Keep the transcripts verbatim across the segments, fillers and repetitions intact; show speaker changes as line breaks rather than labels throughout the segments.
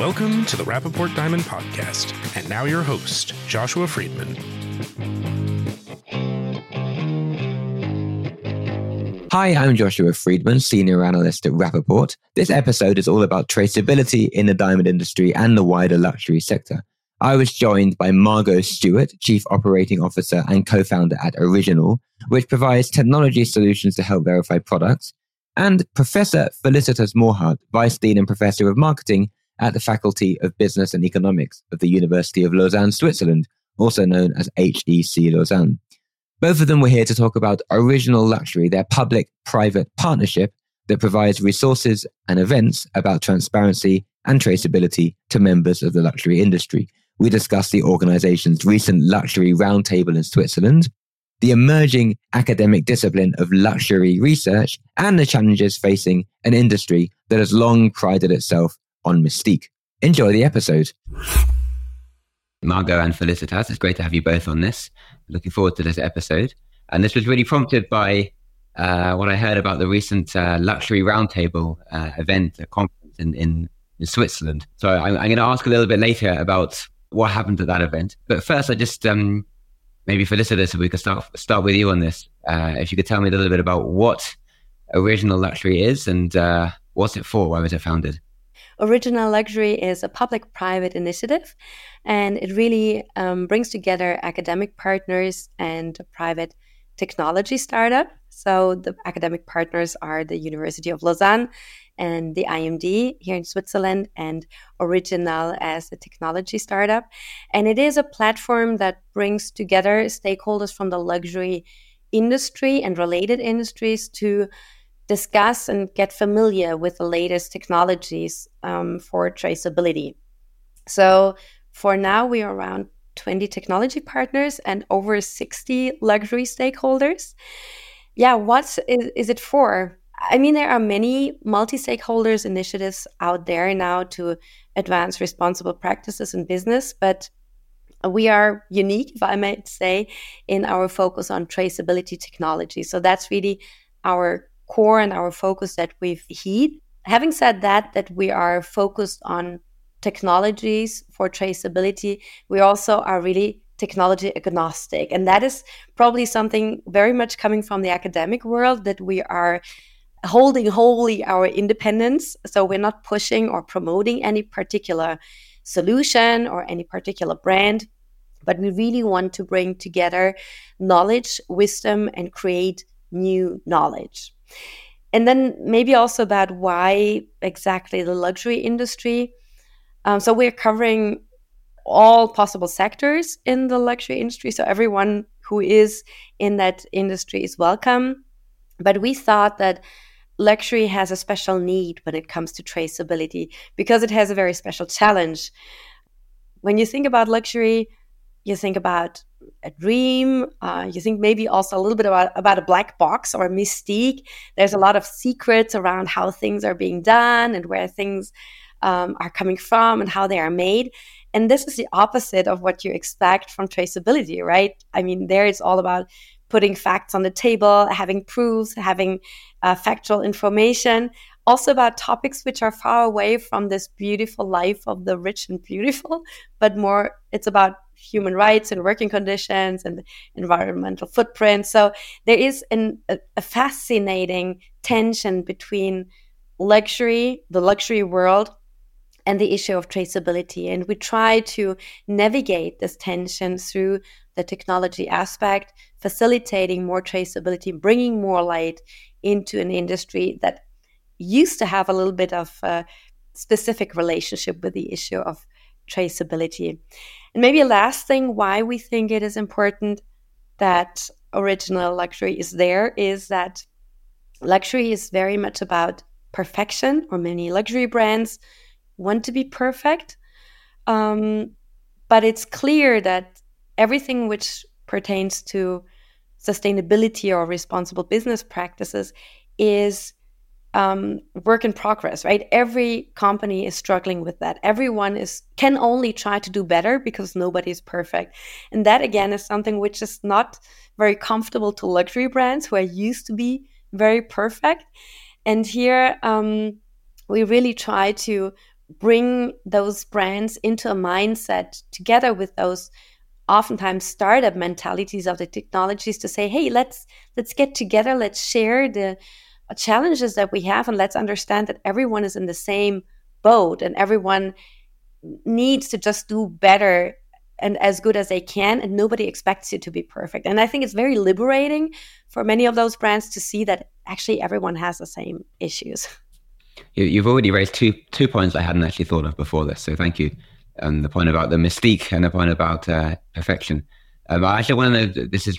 Welcome to the Rappaport Diamond Podcast. And now your host, Joshua Friedman.
Hi, I'm Joshua Friedman, Senior Analyst at Rappaport. This episode is all about traceability in the diamond industry and the wider luxury sector. I was joined by Margot Stewart, Chief Operating Officer and co-founder at Original, which provides technology solutions to help verify products, and Professor Felicitas Morhardt, Vice Dean and Professor of Marketing at the Faculty of Business and Economics of the University of Lausanne, Switzerland, also known as H E C Lausanne. Both of them were here to talk about Original Luxury, their public-private partnership that provides resources and events about transparency and traceability to members of the luxury industry. We discussed the organization's recent luxury roundtable in Switzerland, the emerging academic discipline of luxury research, and the challenges facing an industry that has long prided itself on mystique. Enjoy the episode. Margot and Felicitas, it's great to have you both on this. Looking forward to this episode. And this was really prompted by uh, what I heard about the recent uh, luxury roundtable uh, event, a conference in, in, in Switzerland. So I'm, I'm going to ask a little bit later about what happened at that event. But first, I just, um, maybe Felicitas, if we could start, start with you on this. Uh, if you could tell me a little bit about what Original Luxury is and uh, what's it for? Why was it founded?
Original Luxury is a public-private initiative, and it really um, brings together academic partners and a private technology startup. So the academic partners are the University of Lausanne and the I M D here in Switzerland, and Original as a technology startup. And it is a platform that brings together stakeholders from the luxury industry and related industries to discuss and get familiar with the latest technologies um, for traceability. So for now, we are around twenty technology partners and over sixty luxury stakeholders. Yeah, what is, is it for? I mean, there are many multi-stakeholders initiatives out there now to advance responsible practices in business, but we are unique, if I might say, in our focus on traceability technology. So that's really our core and our focus that we've heed. Having said that, that we are focused on technologies for traceability, we also are really technology agnostic. And that is probably something very much coming from the academic world, that we are holding wholly our independence. So we're not pushing or promoting any particular solution or any particular brand, but we really want to bring together knowledge, wisdom, and create new knowledge. And then maybe also about why exactly the luxury industry. Um, so we're covering all possible sectors in the luxury industry. So everyone who is in that industry is welcome. But we thought that luxury has a special need when it comes to traceability because it has a very special challenge. When you think about luxury, you think about a dream, uh, you think maybe also a little bit about, about a black box or a mystique. There's a lot of secrets around how things are being done and where things um, are coming from and how they are made. And this is the opposite of what you expect from traceability, right? I mean, there it's all about putting facts on the table, having proofs, having uh, factual information, also about topics which are far away from this beautiful life of the rich and beautiful, but more it's about human rights and working conditions and environmental footprint. So there is an, a, a fascinating tension between luxury, the luxury world, and the issue of traceability. And we try to navigate this tension through the technology aspect, facilitating more traceability, bringing more light into an industry that used to have a little bit of a specific relationship with the issue of traceability. And maybe a last thing why we think it is important that Original Luxury is there is that luxury is very much about perfection, or many luxury brands want to be perfect. Um, but it's clear that everything which pertains to sustainability or responsible business practices is um, work in progress, right? Every company is struggling with that. Everyone is can only try to do better because nobody is perfect. And that, again, is something which is not very comfortable to luxury brands who are used to be very perfect. And here um, we really try to bring those brands into a mindset together with those oftentimes startup mentalities of the technologies to say, hey, let's let's get together, let's share the challenges that we have, and let's understand that everyone is in the same boat and everyone needs to just do better and as good as they can, and nobody expects you to be perfect. And I think it's very liberating for many of those brands to see that actually everyone has the same issues.
You've already raised two two points I hadn't actually thought of before this, so thank you. And um, the point about the mystique and the point about uh, perfection. Um, I actually want to know, this is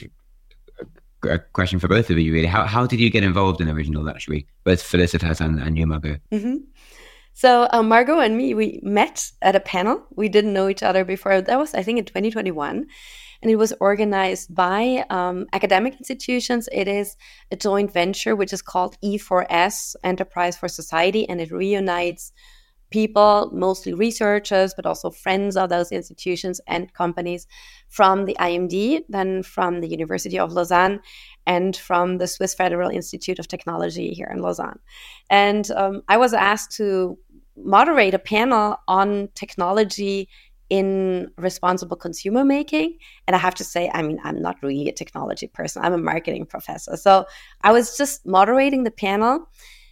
a question for both of you, really. How how did you get involved in Original Luxury, both Felicitas and, and you, Margot?
Mm-hmm. So uh, Margot and me, we met at a panel. We didn't know each other before. That was, I think, in twenty twenty-one. And it was organized by um, academic institutions. It is a joint venture, which is called E four S, Enterprise for Society, and it reunites people, mostly researchers, but also friends of those institutions and companies from the I M D, then from the University of Lausanne, and from the Swiss Federal Institute of Technology here in Lausanne. And um, I was asked to moderate a panel on technology in responsible consumer making. And I have to say, I mean, I'm not really a technology person. I'm a marketing professor. So I was just moderating the panel.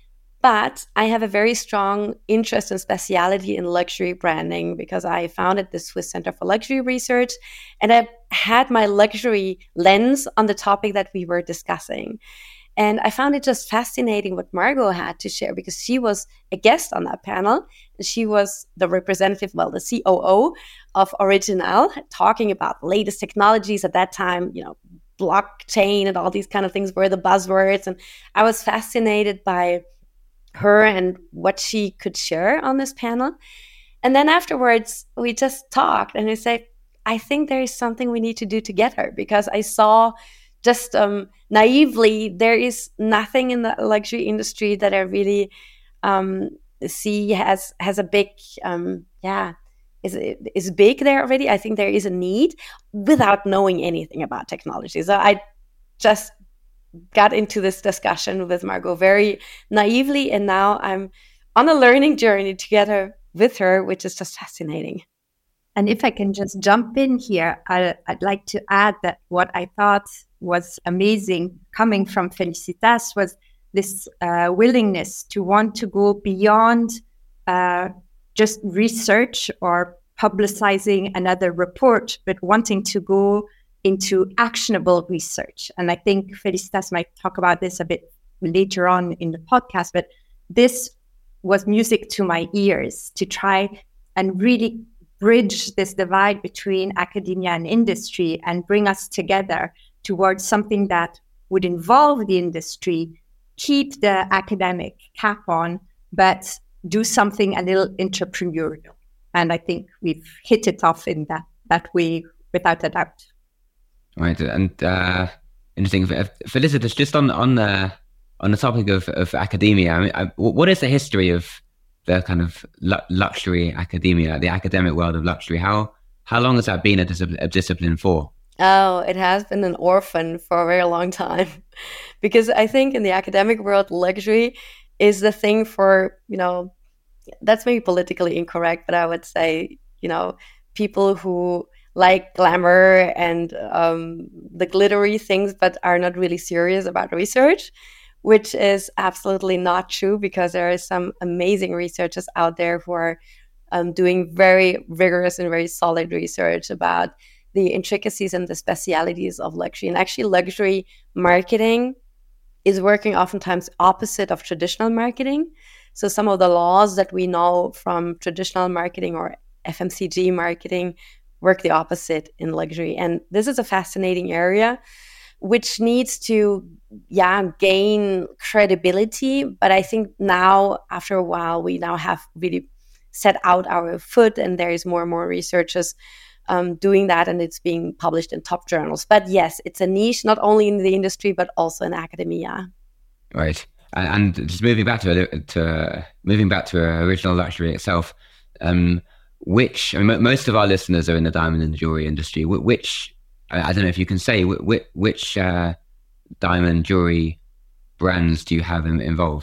But I have a very strong interest and speciality in luxury branding because I founded the Swiss Center for Luxury Research, and I had my luxury lens on the topic that we were discussing. And I found it just fascinating what Margot had to share because she was a guest on that panel. She was the representative, well, the C O O of Original, talking about the latest technologies at that time, you know, blockchain and all these kind of things were the buzzwords. And I was fascinated by her and what she could share on this panel. And then afterwards, we just talked and we said, I think there is something we need to do together because I saw just um, naively, there is nothing in the luxury industry that I really um, see has has a big, um, yeah, is is big there already. I think there is a need without knowing anything about technology. So I just got into this discussion with Margot very naively, and now I'm on a learning journey together with her, which is just fascinating.
And if I can just jump in here, I, I'd like to add that what I thought was amazing coming from Felicitas was this uh, willingness to want to go beyond uh, just research or publicizing another report, but wanting to go into actionable research. And I think Felicitas might talk about this a bit later on in the podcast, but this was music to my ears to try and really bridge this divide between academia and industry and bring us together towards something that would involve the industry, keep the academic cap on, but do something a little entrepreneurial. And I think we've hit it off in that, that way without a doubt.
Right, and uh, interesting. Felicitas, just on on the on the topic of, of academia, I mean, I, what is the history of the kind of lu- luxury academia, the academic world of luxury? How how long has that been a, dis- a discipline for?
Oh, it has been an orphan for a very long time, because I think in the academic world, luxury is the thing for, you know, that's maybe politically incorrect, but I would say, you know, people who like glamour and um, the glittery things, but are not really serious about research, which is absolutely not true because there are some amazing researchers out there who are um, doing very rigorous and very solid research about the intricacies and the specialities of luxury. And actually, luxury marketing is working oftentimes opposite of traditional marketing. So some of the laws that we know from traditional marketing or F M C G marketing work the opposite in luxury. And this is a fascinating area which needs to, yeah, gain credibility. But I think now, after a while, we now have really set out our foot, and there is more and more researchers um, doing that, and it's being published in top journals. But yes, it's a niche, not only in the industry, but also in academia.
Right. And just moving back to to moving back to Original Luxury itself, um, which I mean, most of our listeners are in the diamond and jewelry industry. Which I don't know if you can say which, which uh, diamond jewelry brands do you have in, involved?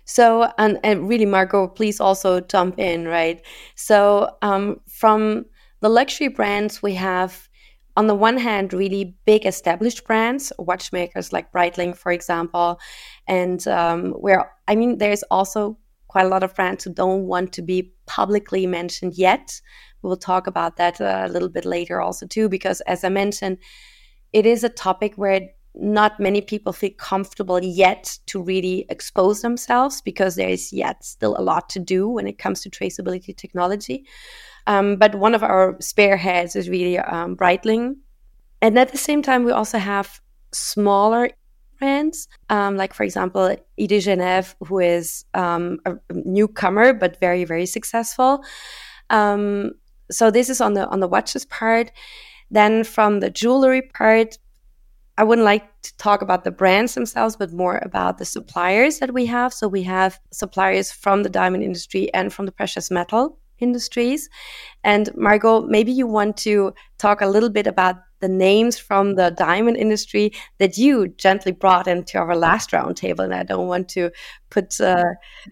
So, and, and really, Margot, please also jump in, right? So um, from the luxury brands, we have, on the one hand, really big established brands, watchmakers like Breitling, for example. And um, where, I mean, there's also quite a lot of brands who don't want to be publicly mentioned yet. We'll talk about that a little bit later also too, because as I mentioned, it is a topic where not many people feel comfortable yet to really expose themselves, because there is yet still a lot to do when it comes to traceability technology. Um, but one of our spearheads is really um, Breitling. And at the same time, we also have smaller brands, um, like, for example, I D Genève, who is um, a newcomer, but very, very successful. Um, so this is on the on the watches part. Then from the jewelry part, I wouldn't like to talk about the brands themselves, but more about the suppliers that we have. So we have suppliers from the diamond industry and from the precious metal industries. And Margot, maybe you want to talk a little bit about the names from the diamond industry that you gently brought into our last roundtable. And I don't want to put uh,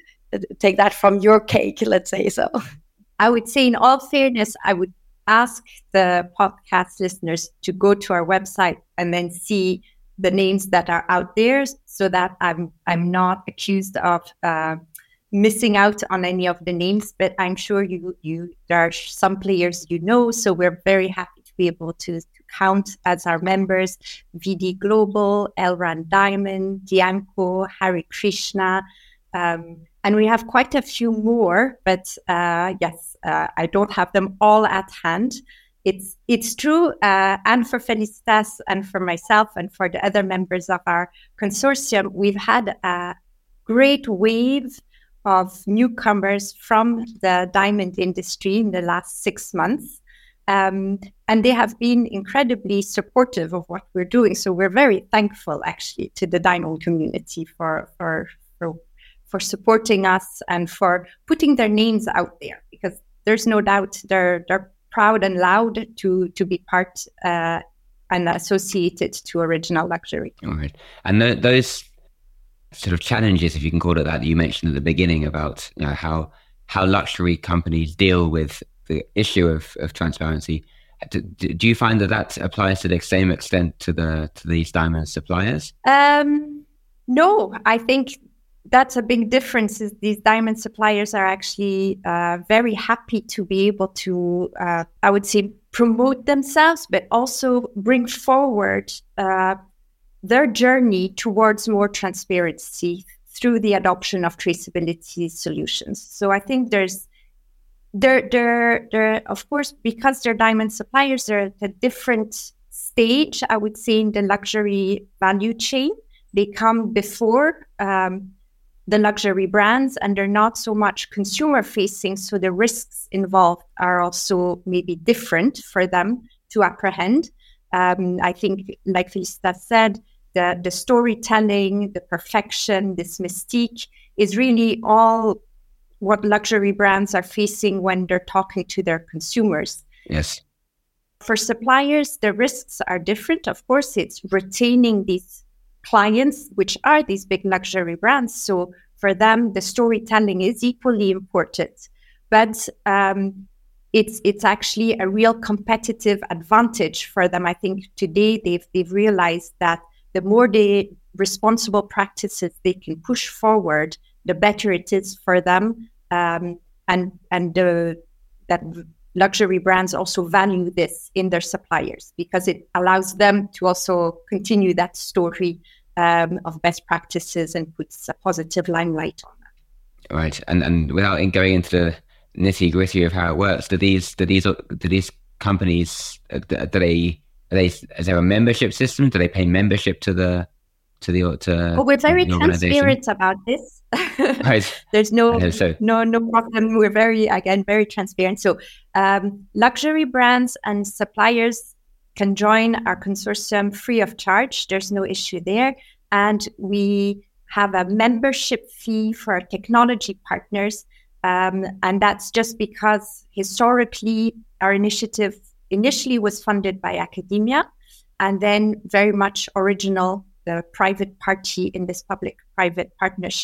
take that from your cake, let's say so.
I would say, in all fairness, I would ask the podcast listeners to go to our website and then see the names that are out there, so that I'm I'm not accused of uh, missing out on any of the names. But I'm sure you you there are some players you know, so we're very happy to be able to, to count as our members V D Global, Elran Diamond, Diamco, Hare Krishna, um, and we have quite a few more. But uh, yes, uh, I don't have them all at hand. It's it's true, uh, and for Felicitas and for myself and for the other members of our consortium, we've had a great wave of newcomers from the diamond industry in the last six months. Um, and they have been incredibly supportive of what we're doing. So we're very thankful, actually, to the diamond community for, for, for, for supporting us and for putting their names out there, because there's no doubt they're, they're proud and loud to, to be part uh, and associated to Original Luxury.
All right. And th- those sort of challenges, if you can call it that, that you mentioned at the beginning about, you know, how how luxury companies deal with the issue of, of transparency. Do, do you find that that applies to the same extent to the to these diamond suppliers?
Um, no, I think that's a big difference. Is these diamond suppliers are actually uh, very happy to be able to, uh, I would say, promote themselves, but also bring forward uh, their journey towards more transparency through the adoption of traceability solutions. So I think there's, they're, they're, they're, of course, because they're diamond suppliers, they're at a different stage, I would say, in the luxury value chain. They come before um, the luxury brands, and they're not so much consumer facing. So the risks involved are also maybe different for them to apprehend. Um, I think, like Felicitas said, the, the storytelling, the perfection, this mystique is really all what luxury brands are facing when they're talking to their consumers.
Yes.
For suppliers, the risks are different. Of course, it's retaining these clients, which are these big luxury brands. So for them, the storytelling is equally important. But um, it's it's actually a real competitive advantage for them. I think today they've they've realized that the more they responsible practices they can push forward, the better it is for them. Um, and and the, that luxury brands also value this in their suppliers, because it allows them to also continue that story um, of best practices and puts a positive limelight on that.
Right. And and without going into the nitty gritty of how it works, do these do these do these companies do they are they is there a membership system? Do they pay membership to the to the to?
Well, we're very transparent about this.
Right.
There's no
so.
no no problem. We're very again very transparent. So um, luxury brands and suppliers can join our consortium free of charge. There's no issue there, and we have a membership fee for our technology partners. Um, and that's just because historically our initiative initially was funded by academia, and then very much Original, the private party in this public-private partnership,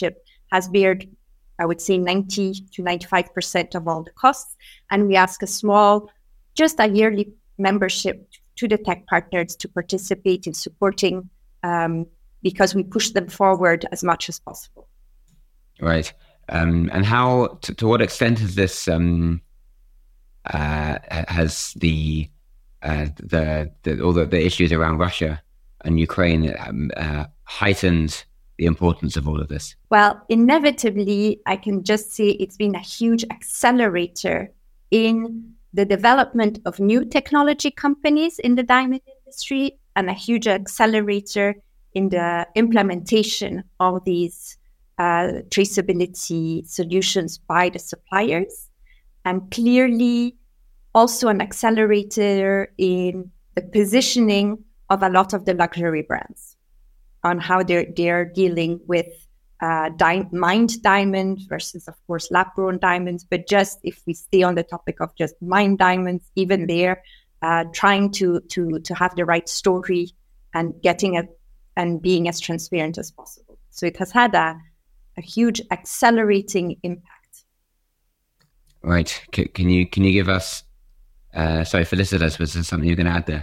has bared, I would say, ninety to ninety-five percent of all the costs. And we ask a small, just a yearly membership to the tech partners to participate in supporting, um, because we push them forward as much as possible.
Right. Um, and how, to, to what extent has this, um, uh, has the, uh, the, the, all the, the issues around Russia and Ukraine um, uh, heightened the importance of all of this?
Well, inevitably, I can just say it's been a huge accelerator in the development of new technology companies in the diamond industry, and a huge accelerator in the implementation of these uh, traceability solutions by the suppliers, and clearly also an accelerator in the positioning of a lot of the luxury brands on how they're, they're dealing with uh, di- mined diamonds versus, of course, lab-grown diamonds. But just if we stay on the topic of just mined diamonds, even there, uh, trying to to to have the right story and getting it and being as transparent as possible. So it has had a, a huge accelerating impact.
Right. C- can you can you give us? Uh, sorry, for listeners, was there something you're going to add there?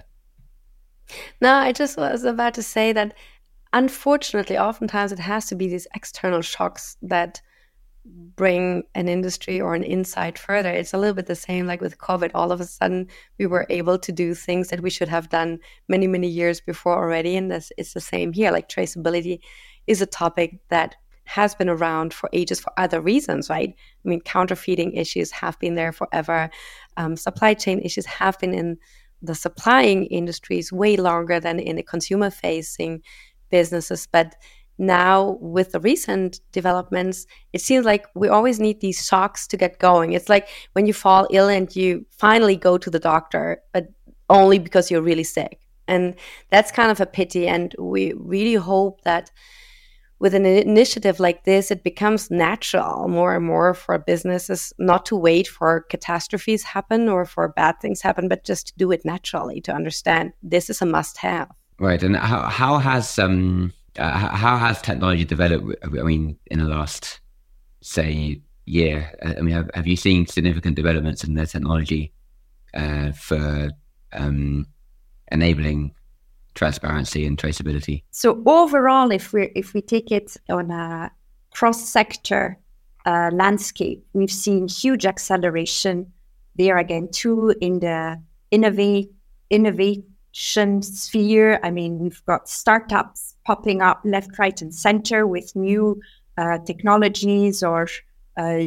No, I just was about to say that unfortunately, oftentimes it has to be these external shocks that bring an industry or an insight further. It's a little bit the same like with COVID. All of a sudden, we were able to do things that we should have done many, many years before already. And this, it's the same here. Like traceability is a topic that has been around for ages for other reasons, right? I mean, counterfeiting issues have been there forever. Um, supply chain issues have been in the supplying industries way longer than in the consumer-facing businesses. But now with the recent developments, it seems like we always need these shocks to get going. It's like when you fall ill and you finally go to the doctor, but only because you're really sick. And that's kind of a pity. And we really hope that with an initiative like this, it becomes natural more and more for businesses not to wait for catastrophes happen or for bad things happen, but just to do it naturally, to understand this is a must-have.
Right. And how how has um uh, how has technology developed? I mean, in the last, say, year. I mean, have, have you seen significant developments in the technology uh, for um, enabling transparency and traceability?
So overall, if we if we take it on a cross-sector uh, landscape, we've seen huge acceleration there again too in the innovate innovation sphere. I mean, we've got startups popping up left, right, and center with new uh, technologies or uh,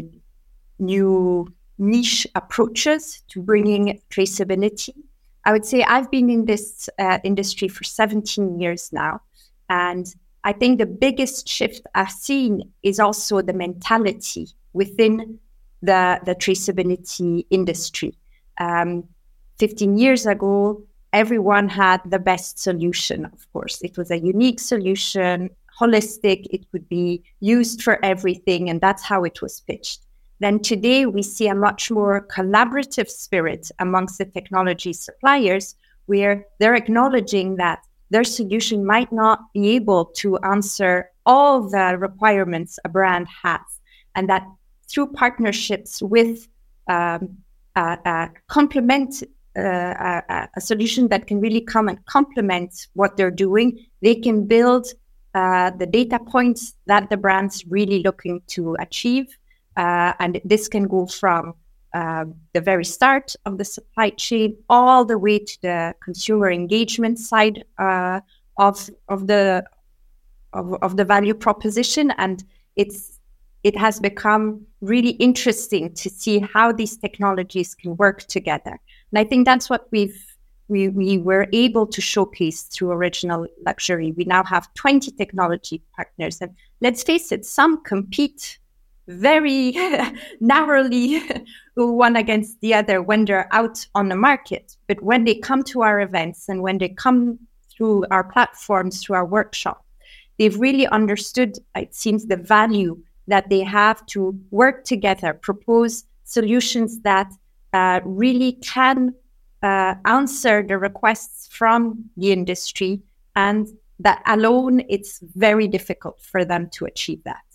new niche approaches to bringing traceability. I would say I've been in this uh, industry for seventeen years now. And I think the biggest shift I've seen is also the mentality within the, the traceability industry. Um, fifteen years ago, everyone had the best solution, of course. It was a unique solution, holistic, it could be used for everything, and that's how it was pitched. Then today we see a much more collaborative spirit amongst the technology suppliers, where they're acknowledging that their solution might not be able to answer all the requirements a brand has, and that through partnerships with um, a, a complement, uh, a, a solution that can really come and complement what they're doing, they can build uh, the data points that the brand's really looking to achieve. Uh, and this can go from uh, the very start of the supply chain all the way to the consumer engagement side uh, of of the of, of the value proposition. And it's it has become really interesting to see how these technologies can work together. And I think that's what we've we we were able to showcase through Original Luxury. We now have twenty technology partners, and let's face it, some compete very narrowly one against the other when they're out on the market. But when they come to our events and when they come through our platforms, through our workshop, they've really understood, it seems, the value that they have to work together, propose solutions that uh, really can uh, answer the requests from the industry, and that alone, it's very difficult for them to achieve that.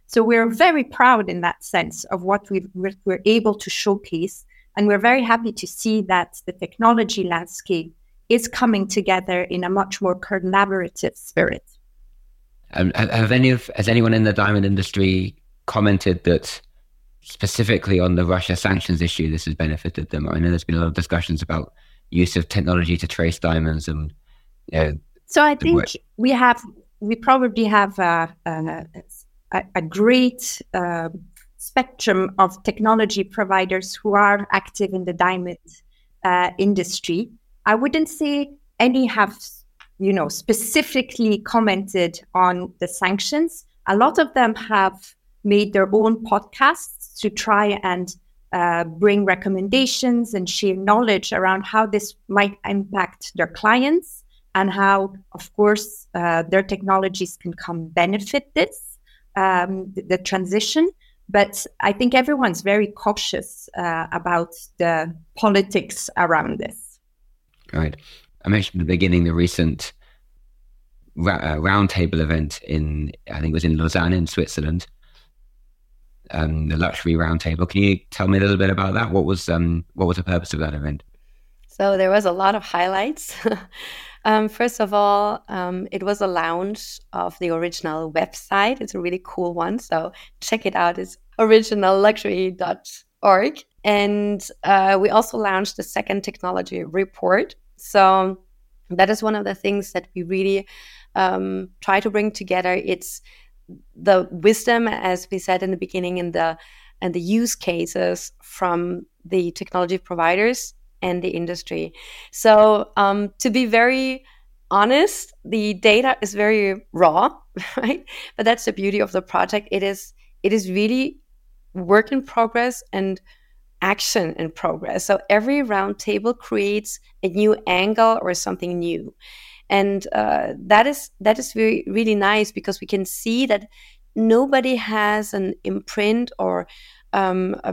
So we're very proud in that sense of what we've, we're, we're able to showcase. And we're very happy to see that the technology landscape is coming together in a much more collaborative spirit.
Um, have any of, has anyone in the diamond industry commented that specifically on the Russia sanctions issue, this has benefited them? I know there's been a lot of discussions about use of technology to trace diamonds, and you know,
so I think we have, we probably have a, a, a great uh, spectrum of technology providers who are active in the diamond uh, industry. I wouldn't say any have, you know, specifically commented on the sanctions. A lot of them have made their own podcasts to try and uh, bring recommendations and share knowledge around how this might impact their clients and how, of course, uh, their technologies can come benefit this, um, the, the transition. But I think everyone's very cautious uh, about the politics around this.
Right. I mentioned at the beginning the recent ra- uh, roundtable event in, I think it was in Lausanne in Switzerland, um, the luxury roundtable. Can you tell me a little bit about that? What was um, what was the purpose of that event?
So there was a lot of highlights. um, first of all, um, it was a launch of the original website. It's a really cool one, so check it out. It's original luxury dot org. And uh, we also launched the second technology report. So that is one of the things that we really um, try to bring together. It's the wisdom, as we said in the beginning, in the and the use cases from the technology providers and the industry. So um, to be very honest, the data is very raw, right? But that's the beauty of the project. It is it is really work in progress and action in progress. So every roundtable creates a new angle or something new. And uh, that is that is very, really nice, because we can see that nobody has an imprint or um, a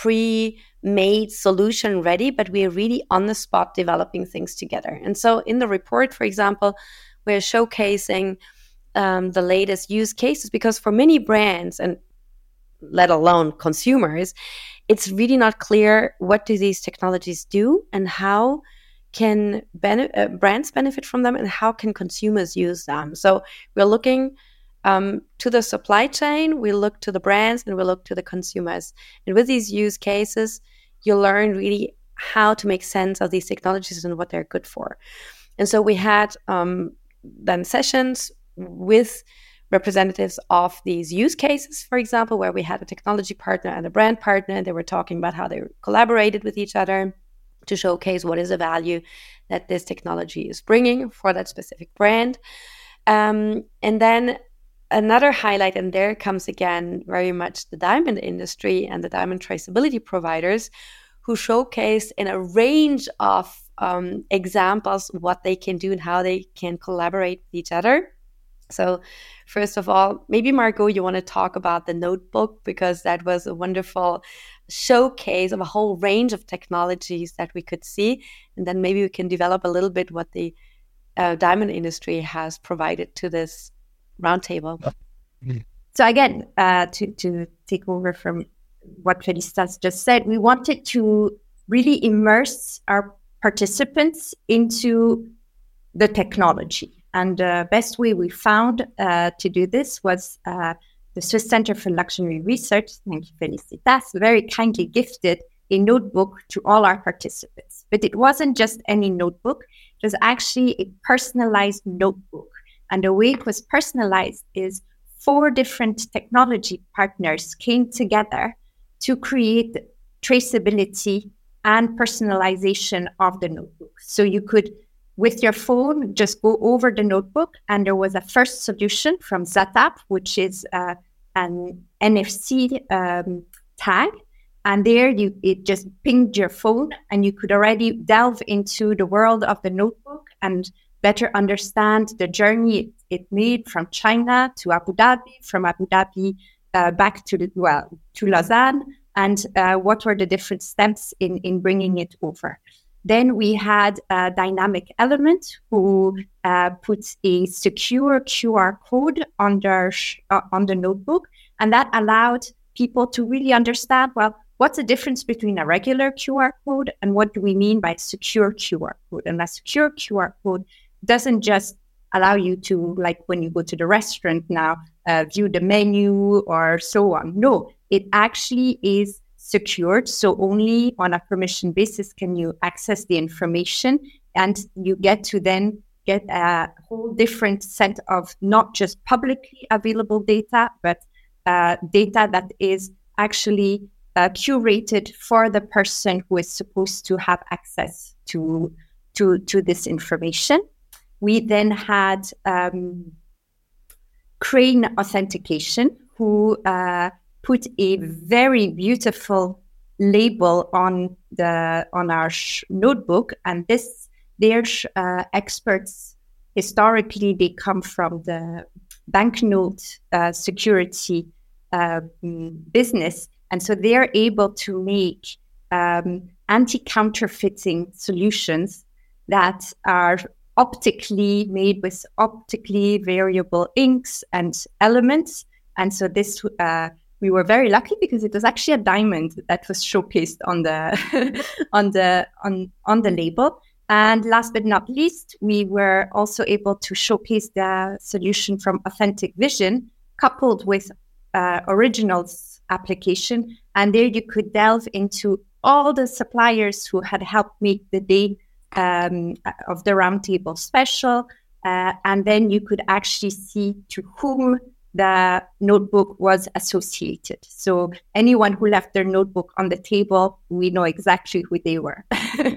pre-made solution ready, but we are really on the spot developing things together. And so in the report, for example, we're showcasing um, the latest use cases, because for many brands, and let alone consumers, it's really not clear what do these technologies do and how can bene- uh, brands benefit from them and how can consumers use them. So we're looking um, to the supply chain, we look to the brands, and we look to the consumers. And with these use cases, you learn really how to make sense of these technologies and what they're good for. And so we had um, then sessions with representatives of these use cases, for example, where we had a technology partner and a brand partner, and they were talking about how they collaborated with each other to showcase what is the value that this technology is bringing for that specific brand. Um, and then another highlight, and there comes again very much the diamond industry and the diamond traceability providers, who showcased in a range of um, examples what they can do and how they can collaborate with each other. So first of all, maybe Margot, you want to talk about the notebook, because that was a wonderful showcase of a whole range of technologies that we could see. And then maybe we can develop a little bit what the uh, diamond industry has provided to this roundtable.
So again, uh, to, to take over from what Felicitas just said, we wanted to really immerse our participants into the technology. And the best way we found uh, to do this was uh, the Swiss Center for Luxury Research, thank you, Felicitas, very kindly gifted a notebook to all our participants. But it wasn't just any notebook, it was actually a personalized notebook. And the way it was personalized is four different technology partners came together to create traceability and personalization of the notebook. So you could, with your phone, just go over the notebook, and there was a first solution from Zatap, which is uh, an N F C um, tag. And there you it just pinged your phone, and you could already delve into the world of the notebook and better understand the journey it, it made from China to Abu Dhabi, from Abu Dhabi uh, back to, well, to Lausanne, and uh, what were the different steps in, in bringing it over. Then we had a dynamic element who uh, puts a secure Q R code on their sh- uh, on the notebook, and that allowed people to really understand, well, what's the difference between a regular Q R code and what do we mean by secure Q R code? And a secure Q R code doesn't just allow you to, like when you go to the restaurant now, uh, view the menu or so on. No, it actually is secured. So only on a permission basis can you access the information, and you get to then get a whole different set of not just publicly available data, but uh, data that is actually uh, curated for the person who is supposed to have access to, to, to this information. We then had um, Crane Authentication, who uh, put a very beautiful label on the on our sh- notebook, and this their sh- uh, experts historically they come from the banknote uh, security uh, business, and so they're able to make um, anti-counterfeiting solutions that are optically made with optically variable inks and elements, and so this. Uh, We were very lucky because it was actually a diamond that was showcased on the on the on on the label. And last but not least, we were also able to showcase the solution from Authentic Vision, coupled with uh, Originals application. And there you could delve into all the suppliers who had helped make the day um, of the roundtable special, uh, and then you could actually see to whom the notebook was associated. So anyone who left their notebook on the table, we know exactly who they were.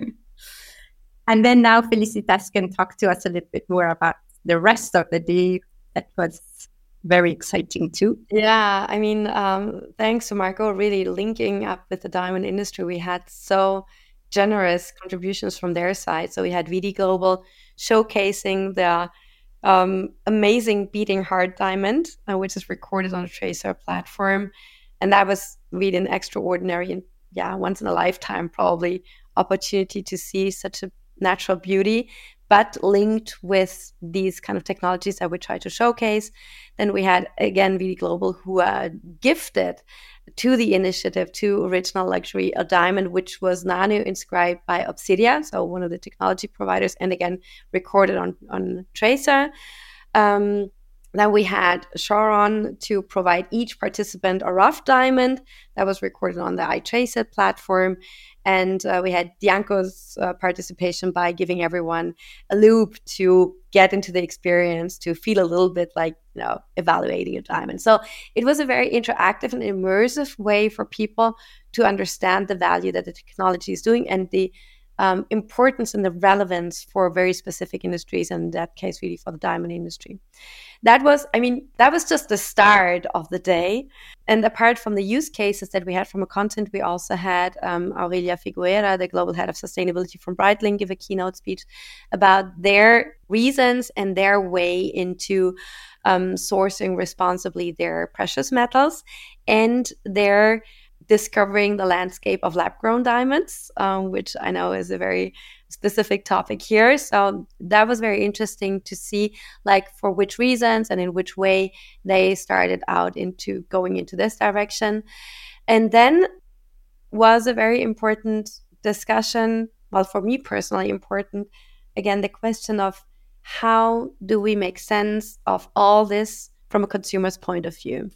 And then now Felicitas can talk to us a little bit more about the rest of the day. That was very exciting too.
Yeah, I mean, um, thanks to Marco, really linking up with the diamond industry. We had so generous contributions from their side. So we had V D Global showcasing the Um, amazing beating heart diamond, uh, which is recorded on a Tracer platform. And that was really an extraordinary and, yeah, once in a lifetime probably opportunity to see such a natural beauty, but linked with these kind of technologies that we try to showcase. Then we had, again, V D Global, who uh, gifted to the initiative, to Original Luxury, a diamond which was nano-inscribed by Obsidia, so one of the technology providers, and again, recorded on, on Tracer. Um, then we had Charon to provide each participant a rough diamond that was recorded on the iTraceIt platform. And uh, we had Dianco's uh, participation by giving everyone a loop to get into the experience, to feel a little bit like, you know, evaluating a diamond. So it was a very interactive and immersive way for people to understand the value that the technology is doing and the um, importance and the relevance for very specific industries, and in that case, really for the diamond industry. That was, I mean, that was just the start of the day. And apart from the use cases that we had from a content, we also had um, Aurelia Figuera, the Global Head of Sustainability from Breitling, give a keynote speech about their reasons and their way into um, sourcing responsibly their precious metals and their discovering the landscape of lab-grown diamonds, um, which I know is a very specific topic here. So that was very interesting to see, like, for which reasons and in which way they started out into going into this direction. And then was a very important discussion, well, for me personally important, again, the question of how do we make sense of all this from a consumer's point of view?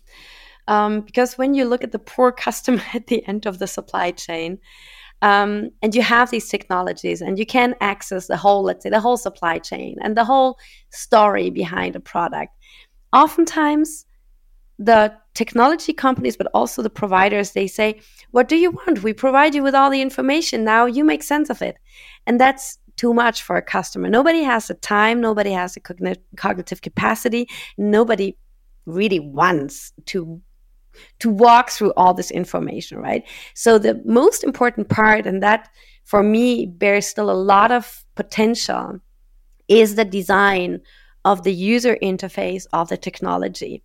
Um, because when you look at the poor customer at the end of the supply chain, um, and you have these technologies and you can access the whole, let's say, the whole supply chain and the whole story behind a product, oftentimes the technology companies, but also the providers, they say, what do you want? We provide you with all the information. Now you make sense of it. And that's too much for a customer. Nobody has the time. Nobody has the cogn- cognitive capacity. Nobody really wants to to walk through all this information, right? So the most important part, and that for me bears still a lot of potential, is the design of the user interface of the technology.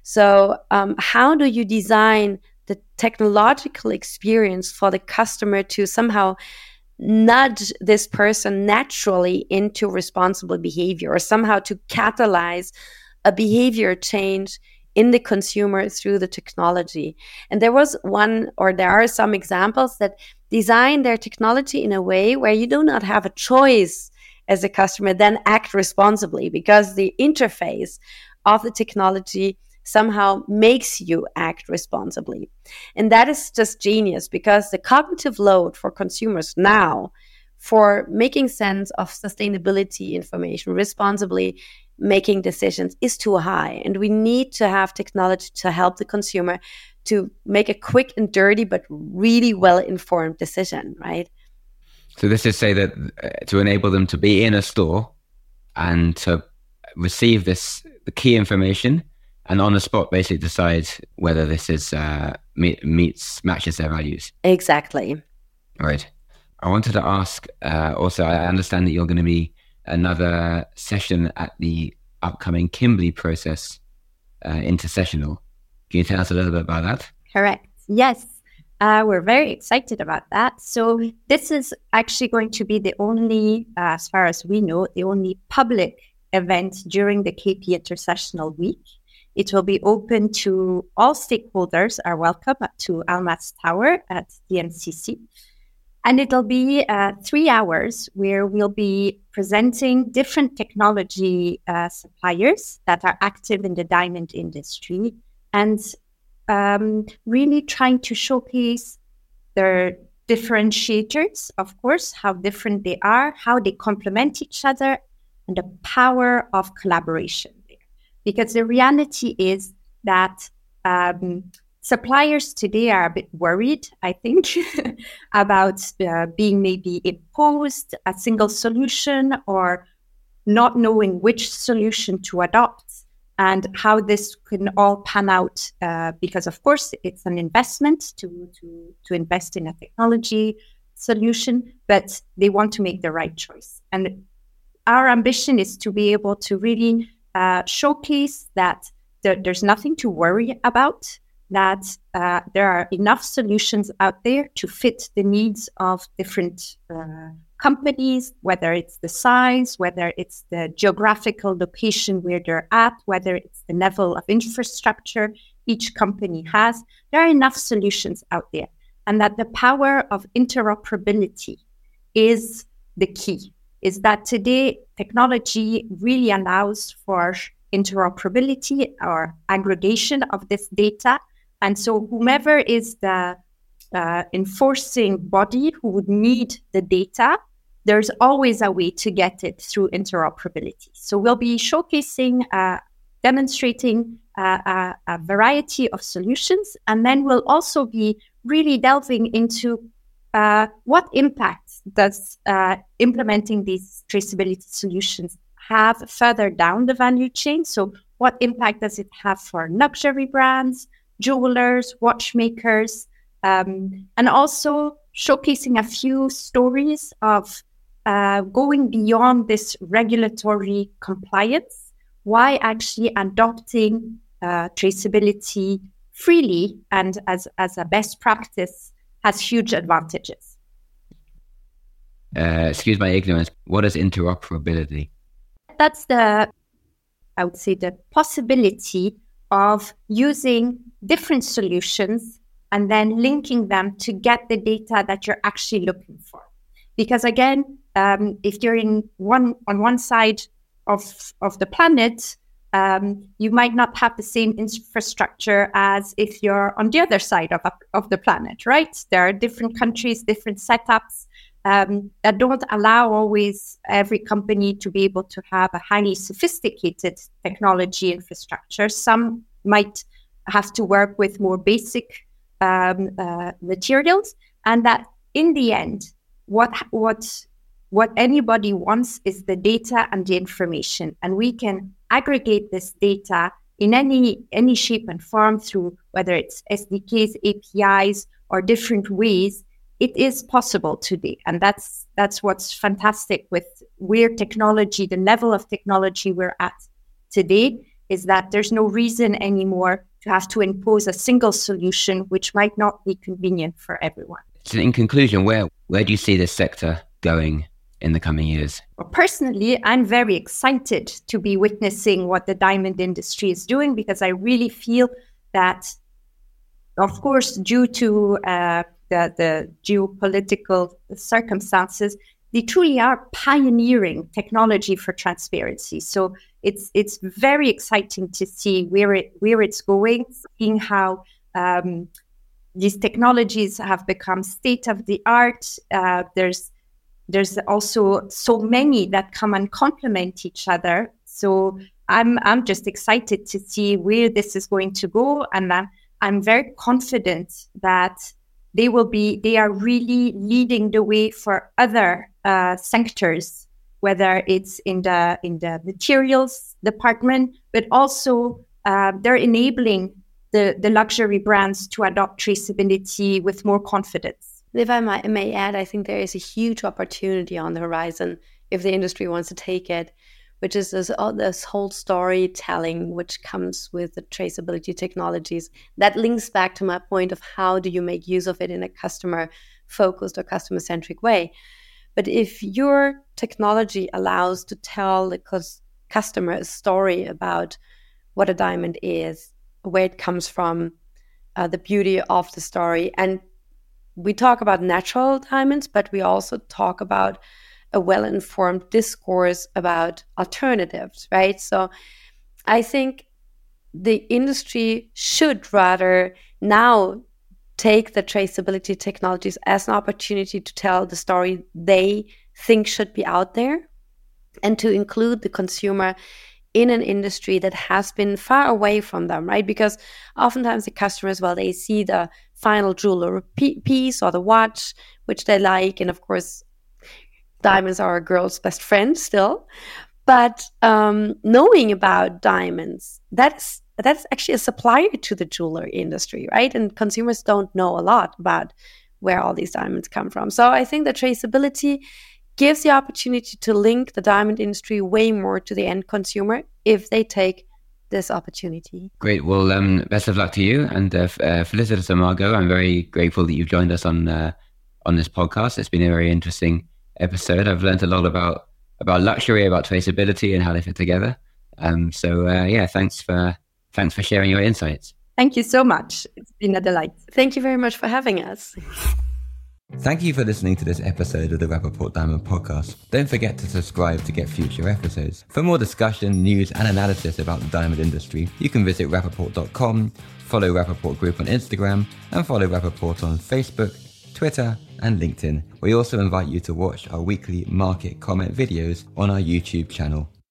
So um, how do you design the technological experience for the customer to somehow nudge this person naturally into responsible behavior, or somehow to catalyze a behavior change in the consumer through the technology. And there was one, or there are some examples that design their technology in a way where you do not have a choice as a customer, then act responsibly, because the interface of the technology somehow makes you act responsibly. And that is just genius, because the cognitive load for consumers now for making sense of sustainability information, responsibly making decisions, is too high. And we need to have technology to help the consumer to make a quick and dirty but really well-informed decision, right?
So this is say that uh, to enable them to be in a store and to receive this the key information, and on the spot basically decide whether this is uh, meet, meets matches their values.
Exactly.
Right. I wanted to ask uh, also, I understand that you're going to be another session at the upcoming Kimberley Process uh, Intersessional. Can you tell us a little bit about that?
Correct. Yes. Uh, we're very excited about that. So this is actually going to be the only, uh, as far as we know, the only public event during the K P Intersessional Week. It will be open to all stakeholders are welcome to Alma's Tower at the N C C. And it'll be uh, three hours where we'll be presenting different technology uh, suppliers that are active in the diamond industry, and um, really trying to showcase their differentiators, of course, how different they are, how they complement each other, and the power of collaboration there. Because the reality is that um, suppliers today are a bit worried, I think, about uh, being maybe imposed a single solution, or not knowing which solution to adopt, and how this can all pan out. Uh, because, of course, it's an investment to, to, to invest in a technology solution, but they want to make the right choice. And our ambition is to be able to really uh, showcase that there, there's nothing to worry about, that uh, there are enough solutions out there to fit the needs of different uh, companies, whether it's the size, whether it's the geographical location where they're at, whether it's the level of infrastructure each company has. There are enough solutions out there, and that the power of interoperability is the key, is that today technology really allows for interoperability or aggregation of this data. And so whomever is the uh, enforcing body who would need the data, there's always a way to get it through interoperability. So we'll be showcasing, uh, demonstrating uh, a, a variety of solutions, and then we'll also be really delving into uh, what impact does uh, implementing these traceability solutions have further down the value chain. So what impact does it have for luxury brands, jewelers, watchmakers, um, and also showcasing a few stories of uh, going beyond this regulatory compliance, why actually adopting uh, traceability freely and as, as a best practice has huge advantages.
Uh, excuse my ignorance, what is interoperability?
That's the, I would say, the possibility of using different solutions and then linking them to get the data that you're actually looking for. Because again, um, if you're in one on one side of of the planet, um, you might not have the same infrastructure as if you're on the other side of of the planet, right? There are different countries, different setups um, that don't allow always every company to be able to have a highly sophisticated technology infrastructure. Some might have to work with more basic um, uh, materials, and that in the end, what what what anybody wants is the data and the information, and we can aggregate this data in any any shape and form through whether it's S D Ks, A P Is, or different ways. It is possible today, and that's that's what's fantastic with where technology, the level of technology we're at today, is that there's no reason anymore to have to impose a single solution which might not be convenient for everyone.
So in conclusion, where Where do you see this sector going in the coming years?
Well, personally, I'm very excited to be witnessing what the diamond industry is doing, because I really feel that, of course, due to uh, the, the geopolitical circumstances, they truly are pioneering technology for transparency. So it's it's very exciting to see where it where it's going, seeing how um, these technologies have become state of the art. Uh, there's There's also so many that come and complement each other. So I'm I'm just excited to see where this is going to go, and I'm I'm very confident that they will be they are really leading the way for other uh, sectors, whether it's in the in the materials department, but also uh, they're enabling the the luxury brands to adopt traceability with more confidence.
If I might, may add, I think there is a huge opportunity on the horizon if the industry wants to take it, which is this, uh, this whole storytelling which comes with the traceability technologies. That links back to my point of how do you make use of it in a customer-focused or customer-centric way. But if your technology allows to tell the cus- customer a story about what a diamond is, where it comes from, uh, the beauty of the story, and we talk about natural diamonds, but we also talk about a well-informed discourse about alternatives, right? So I think the industry should rather now take the traceability technologies as an opportunity to tell the story they think should be out there, and to include the consumer in an industry that has been far away from them, right? Because oftentimes the customers, well, they see the final jewelry piece or the watch, which they like. And of course, diamonds are a girl's best friend still. But um, knowing about diamonds, that's, that's actually a supplier to the jewelry industry, right? And consumers don't know a lot about where all these diamonds come from. So I think the traceability gives the opportunity to link the diamond industry way more to the end consumer if they take this opportunity.
Great. Well, um, best of luck to you. And uh, uh, Felicitas and Margot, I'm very grateful that you've joined us on uh, on this podcast. It's been a very interesting episode. I've learned a lot about about luxury, about traceability and how they fit together. Um, so uh, yeah, thanks for thanks for sharing your insights.
Thank you so much. It's been a delight.
Thank you very much for having us.
Thank you for listening to this episode of the Rapaport Diamond Podcast. Don't forget to subscribe to get future episodes. For more discussion, news and analysis about the diamond industry, you can visit rapaport dot com, follow Rapaport Group on Instagram, and follow Rapaport on Facebook, Twitter and LinkedIn. We also invite you to watch our weekly market comment videos on our YouTube channel.